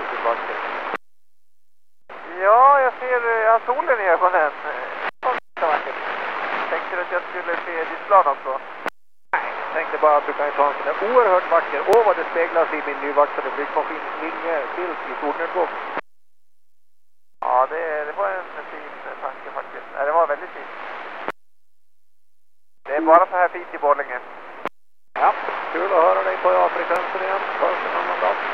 utbacken. Ja, jag har solen i ögonen. Tänkte du att jag skulle se ditt plan också? Nej, jag tänkte bara att du kan ta en sån där oerhört vacker. Åh, vad det speglas i min nyvaxade flygmaskins vingebild i solnedgång. Ja, det var en fin tanke faktiskt. Nej, det var väldigt fint. Det är bara så här fint i Borlänge. Ja, kul att höra dig på A-frekvensen igen. Först en annan dag.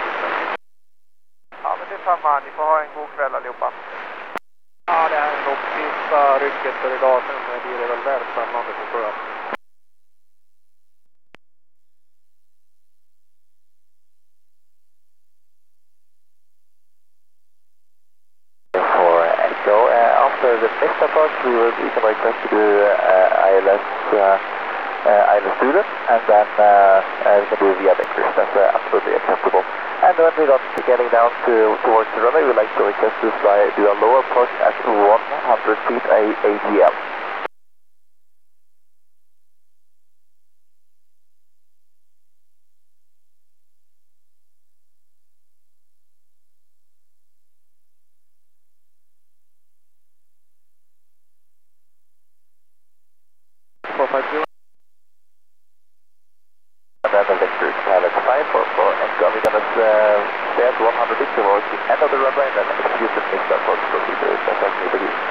Ja, men det är samma. Ni får ha en god kväll allihopa. Ja, det här är nog sista rycket för idag. Sen blir det väl väldigt spännande förstår jag. After the next approach, we can request to do ILS student, and then we can do via vectors. That's absolutely acceptable. And when we got getting down towards the runway, we'd like to request to do a low approach at 100 feet AGL. And then the vector pilot 5 for Echo. We're going to stay at 100 feet towards the end of the runway and then execute the mixed approach procedure. That's actually the use.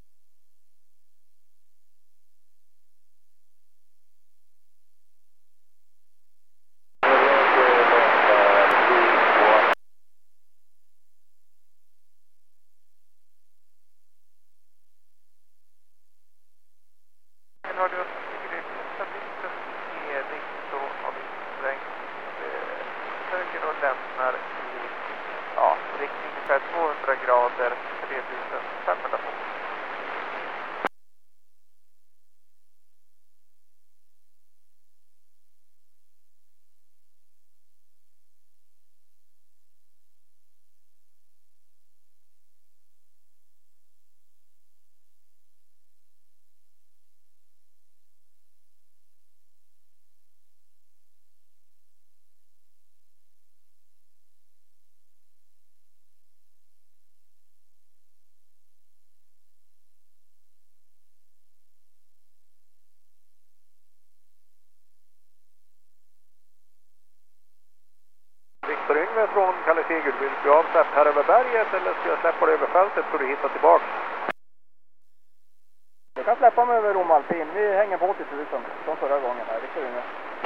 Lämnar i riktning ungefär 200 grader 3500 fot. Viktor Yngve från Kalle Sigurd, vill du avsläpp här över berget eller ska jag släppa dig över fältet så du hittar tillbaka? Du kan släppa mig över Romalpin, vi hänger på 80 000 som förra gången här, Viktor Yngve.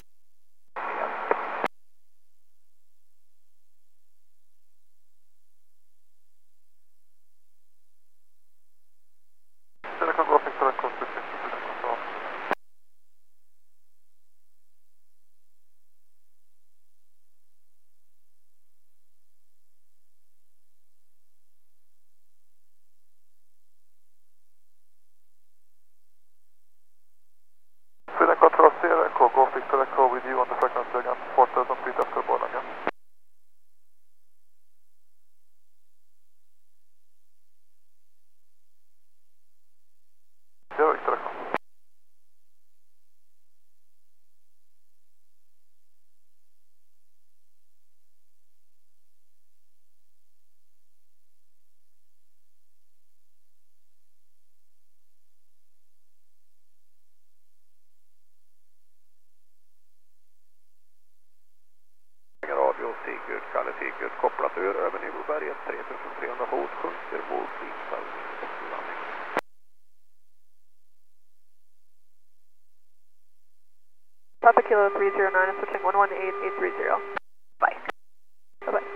Det kan gå för att konstruktion. Go Victor Echo with you on the frequency again, 4000 feet after Borlänge. Ja, Victor Echo. Radio Sigurd, Kalle Sigurd, kopplat över nivåberget 3300 fot, sjunker mot inställning och landning. Papa Kilo 309 is switching 118830. Bye. Bye-bye.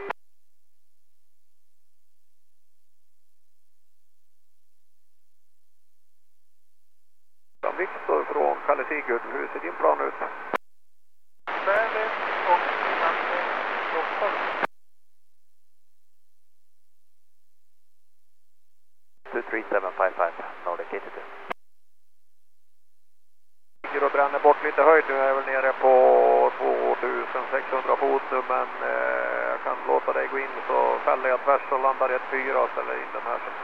Viktor från Kalle Sigurd, hur ser din plan ut? Värdet och landning Stockholm. 23755, Nordic 82. Ligger och bränner bort lite höjd nu, jag är väl nere på 2600 fot nu, men jag kan låta dig gå in så fäller jag tvärs och landar i ett 4 och ställer in den här sen.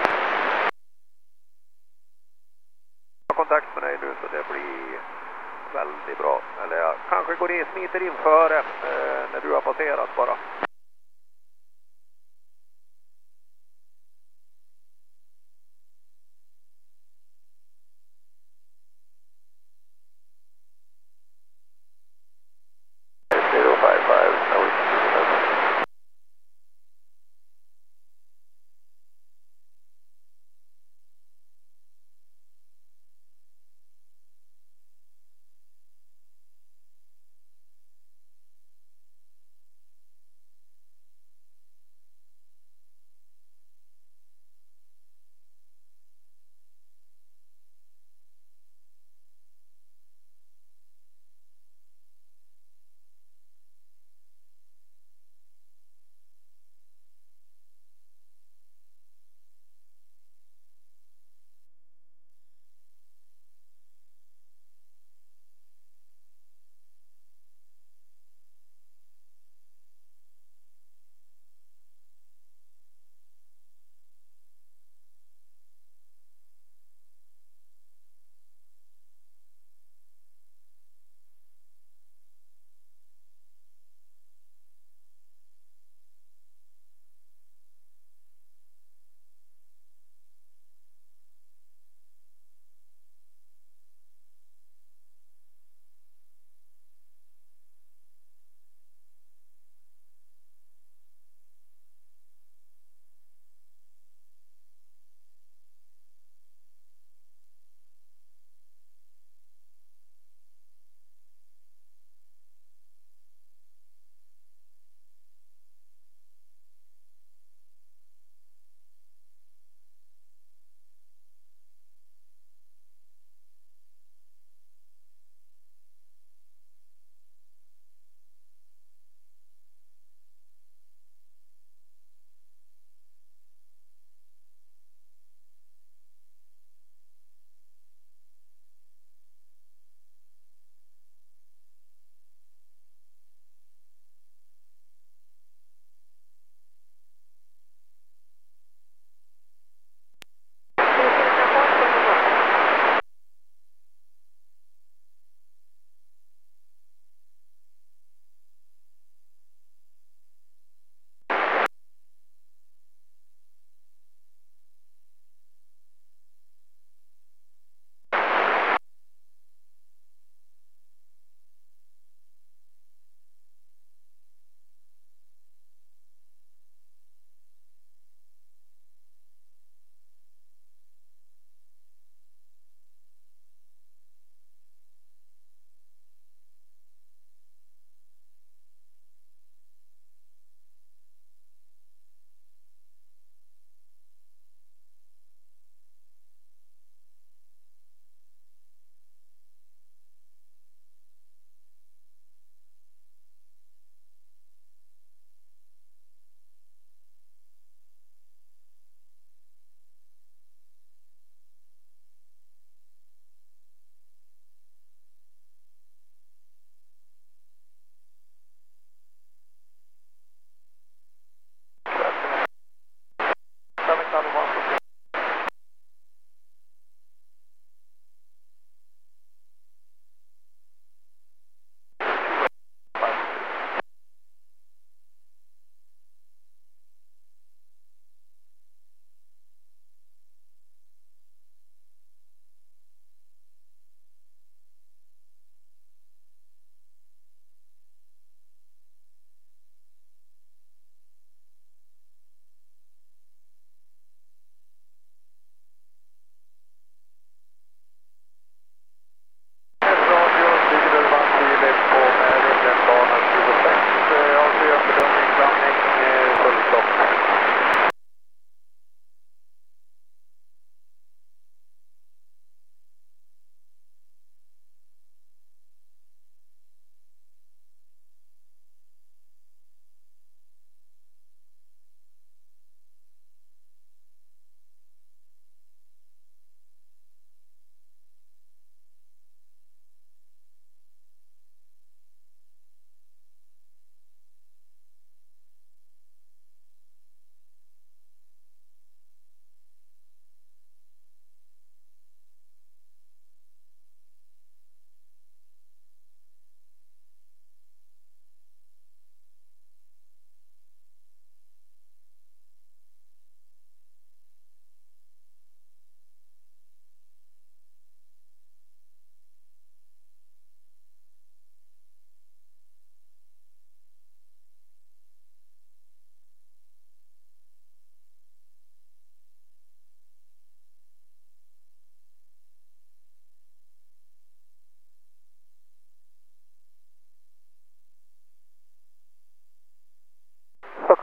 Jag har kontakt med dig nu så det blir väldigt bra. Eller jag kanske går in, smiter in före när du har passerat bara.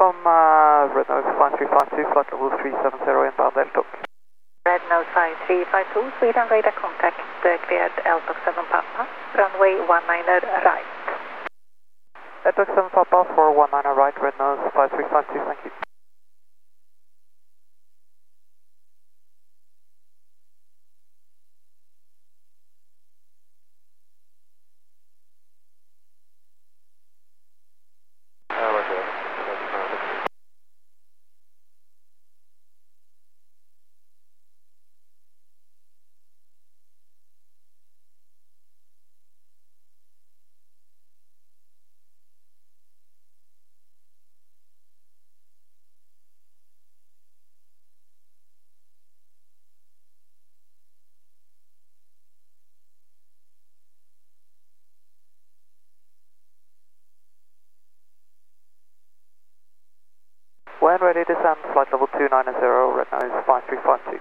from Red Nose 5352, flight level 370 inbound Airstock. Red Nose 5352, Sweden radar contact, cleared Eltok 7 Papa, runway 19 right. Airstock 7 Papa for 19 right, Red Nose 5352, thank you. When ready, descend, flight level 290, Red Nose 5352.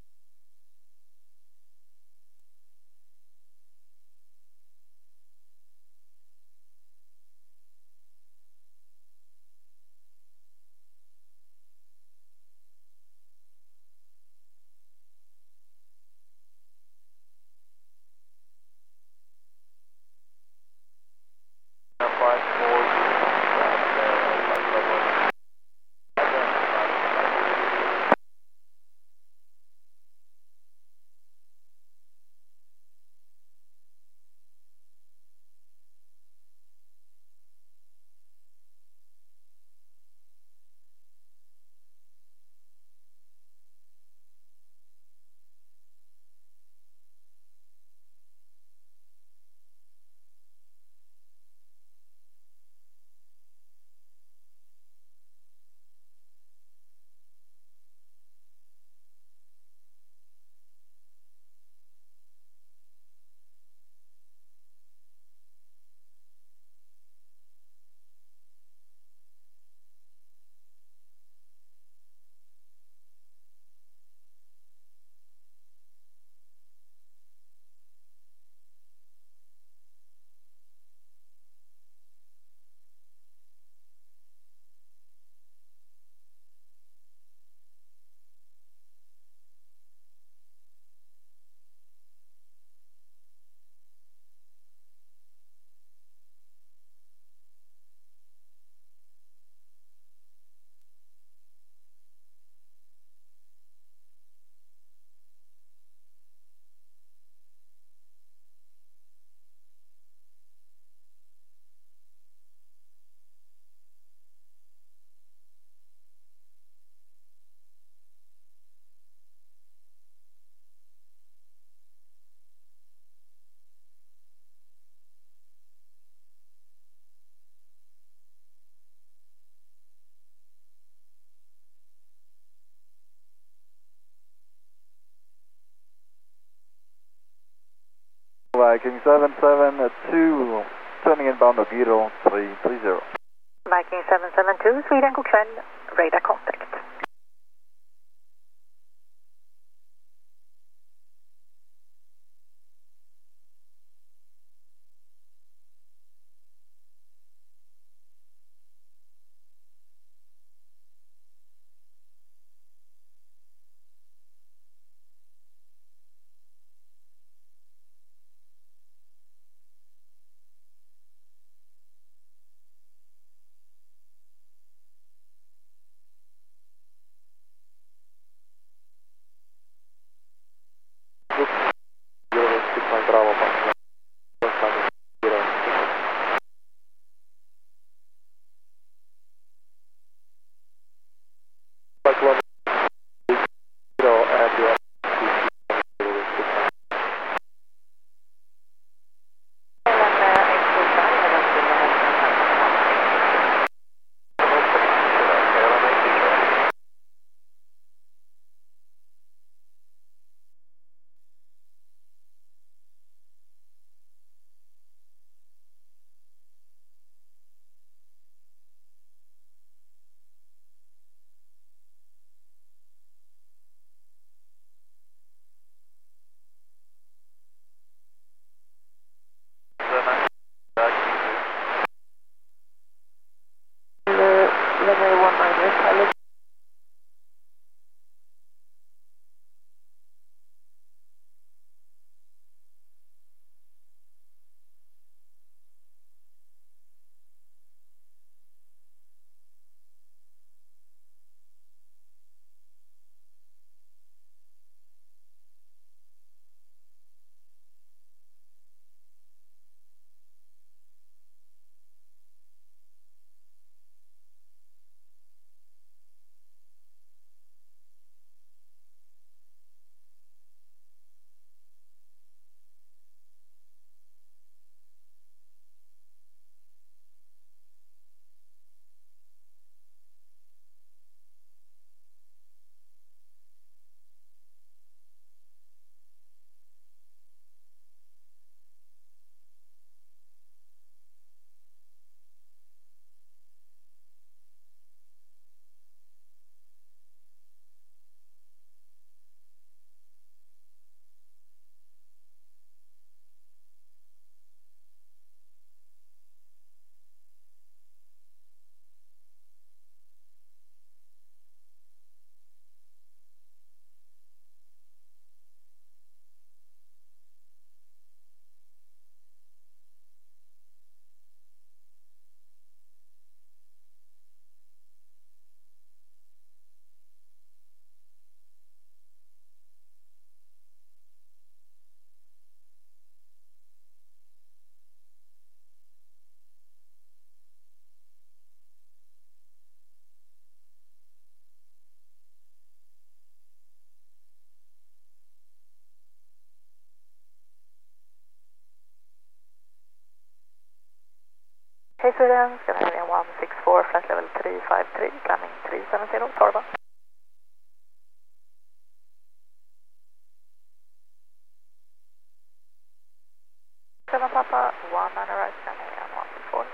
Viking 772, turning inbound Ogiro 330. Viking 772, Sweden, god kväll, radar contact. pilot. Hey Sweden, Scandinavian 164, flight level 353, landing 370, Torba. 7 Papa, 1 on the right, Scandinavian 164.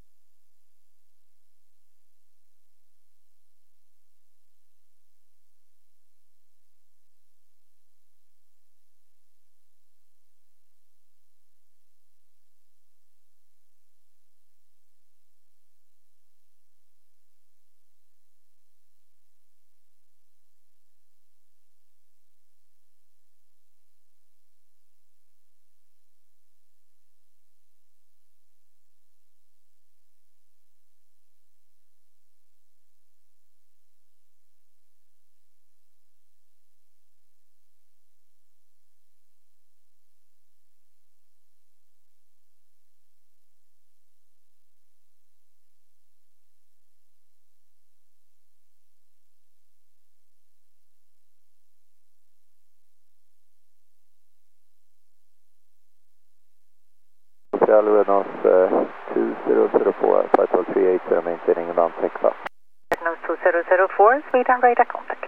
Lunos 2004, flight level 380, maintaining ground takeoff. Nose 2004, Sweden radar contact.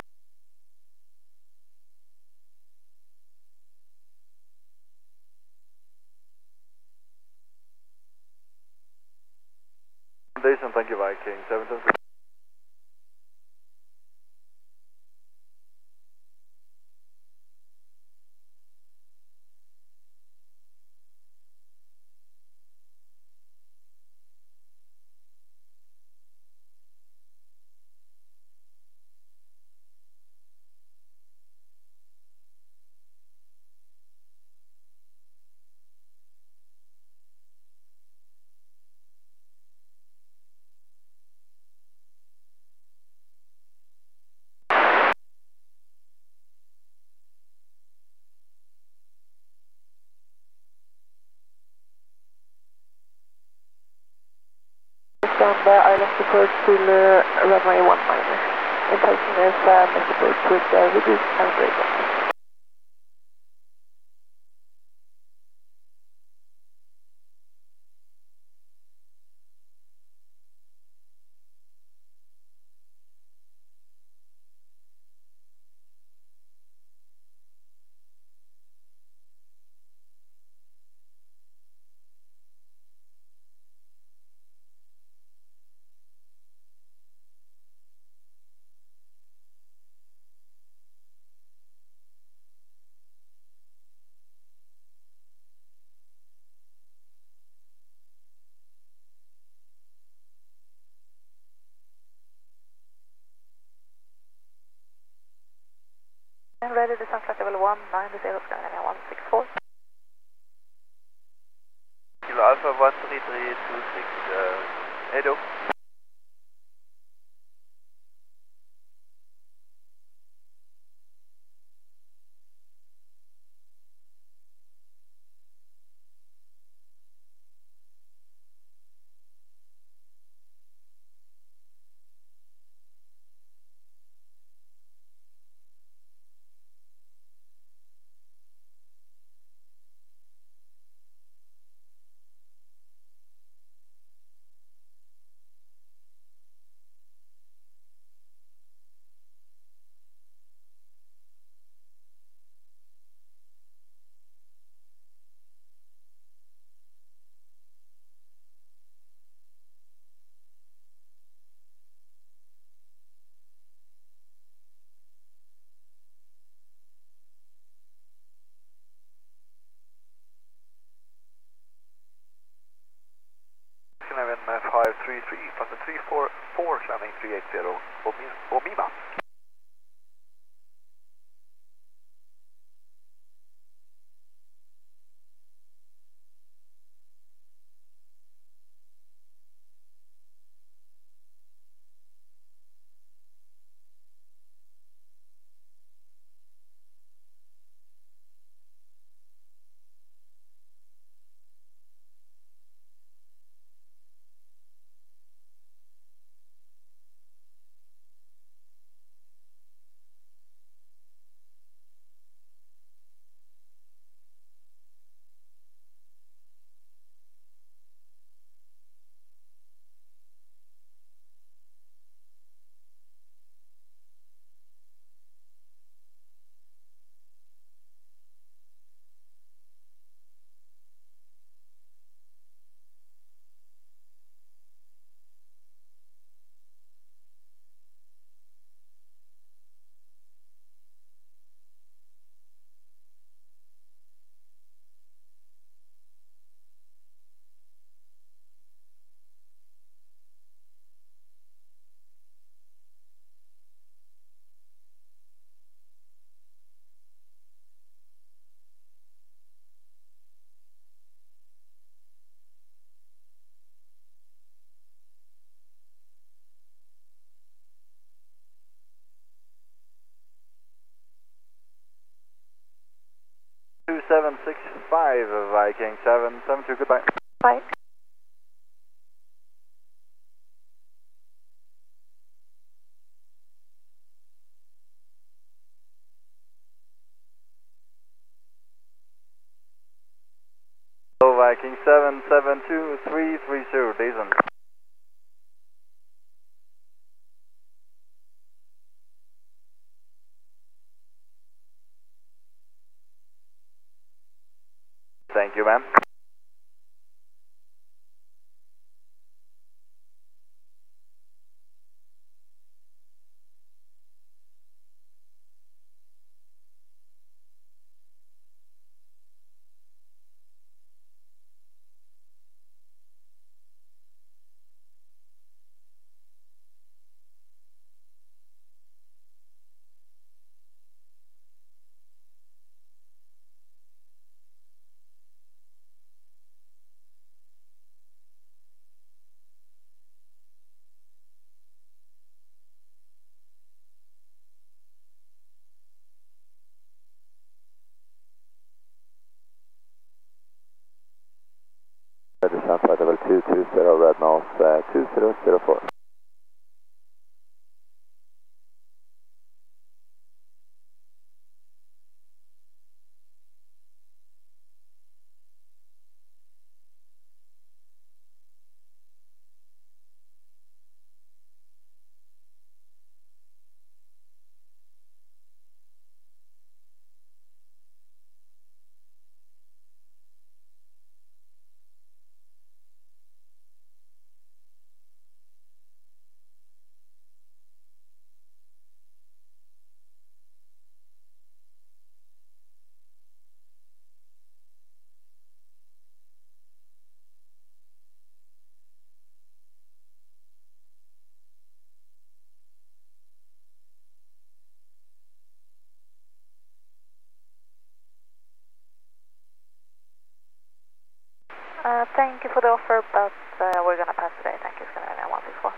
Thank you Viking, 710. Stand island approach to runway 19. Intention is missed approach with reduced and brake. Getting ready to descend flight level 190, Scandinavia 164. Kilo Alpha 13326, Edo. Skandinavian 533, fast 344, climbing 380, Omima. Viking 772, goodbye. Bye. Viking 772, 330, decent. Thank you, ma'am. Thank you for the offer, but we're going to pass today. Thank you, Scandinavian 164.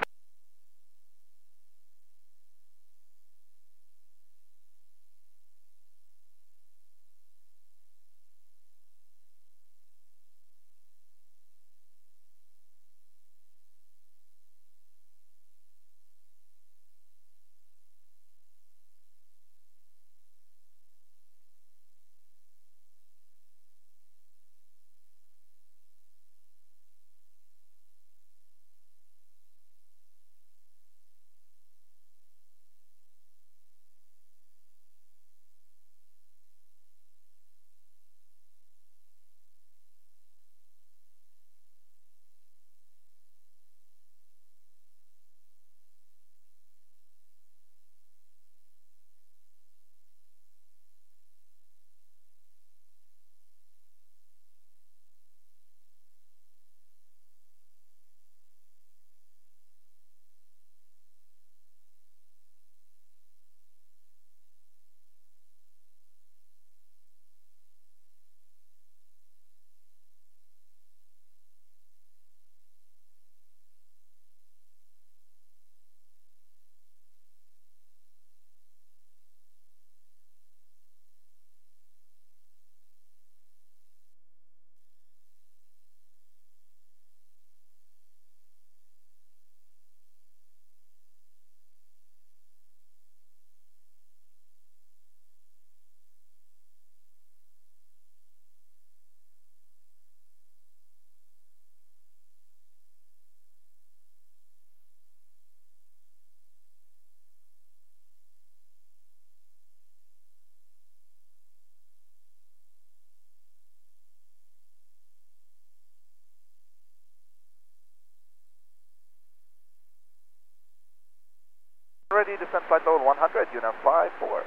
Ready to send flight level 100, unit 54.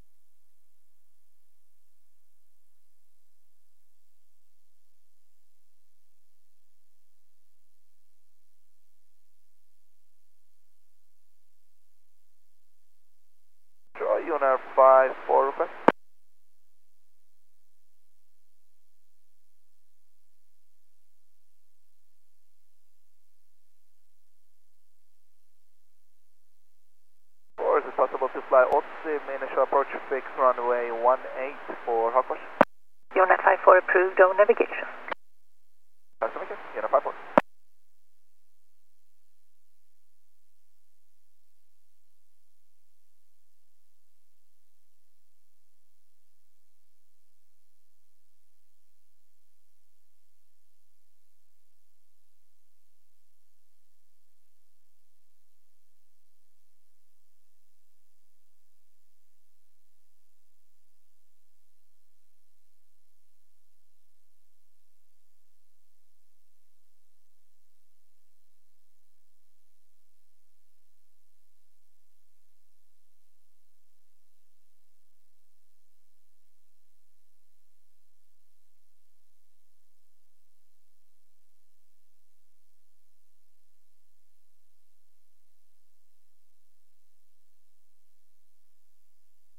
Sure, unit 54, request. Or is it possible to fly 80 minutes approach fixed runway 18 for Hagfors? Unit 54 approved, no navigation. Tack så mycket, unit 54.